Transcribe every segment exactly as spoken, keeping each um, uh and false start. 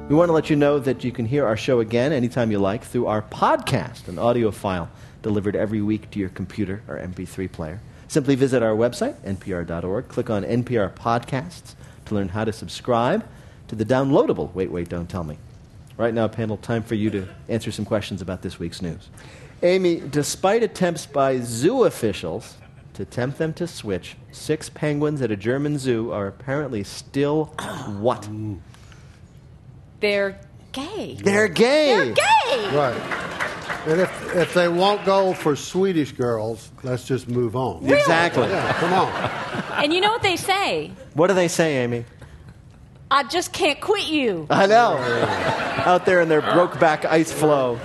We want to let you know that you can hear our show again anytime you like through our podcast, an audio file delivered every week to your computer or M P three player. Simply visit our website, N P R dot org, click on N P R Podcasts to learn how to subscribe to the downloadable Wait, Wait, Don't Tell Me. Right now, panel, time for you to answer some questions about this week's news. Amy, despite attempts by zoo officials to tempt them to switch, six penguins at a German zoo are apparently still what? They're gay. They're gay. They're gay. Right. And if if they won't go for Swedish girls, let's just move on. Really? Exactly. Yeah, come on. And you know what they say? What do they say, Amy? I just can't quit you. I know. Out there in their Brokeback ice floe.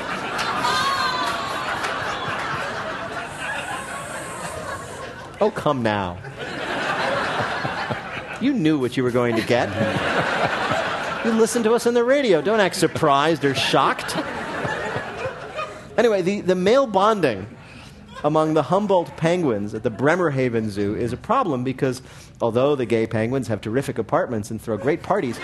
Oh, come now. You knew what you were going to get. You listened to us on the radio. Don't act surprised or shocked. Anyway, the, the male bonding among the Humboldt penguins at the Bremerhaven Zoo is a problem because although the gay penguins have terrific apartments and throw great parties,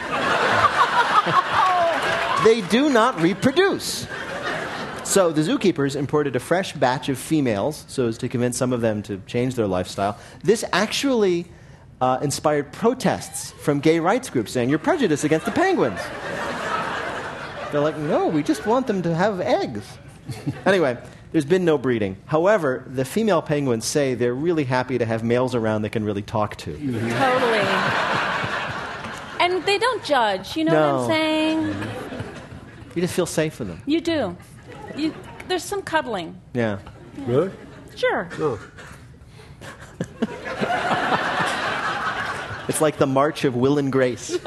they do not reproduce. So the zookeepers imported a fresh batch of females so as to convince some of them to change their lifestyle. This actually uh, inspired protests from gay rights groups saying, you're prejudiced against the penguins. They're like, no, we just want them to have eggs. Anyway, there's been no breeding. However, the female penguins say they're really happy to have males around they can really talk to. Mm-hmm. Totally. And they don't judge, you know No. what I'm saying? You just feel safe with them. You do. You, there's some cuddling. Yeah. Really? Sure. Oh. It's like the March of Will and Grace. People,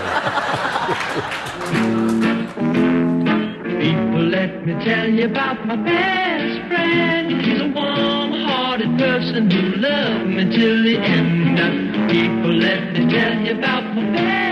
let me tell you about my best friend. He's a warm-hearted person who loved me till the end. People, let me tell you about my best friend.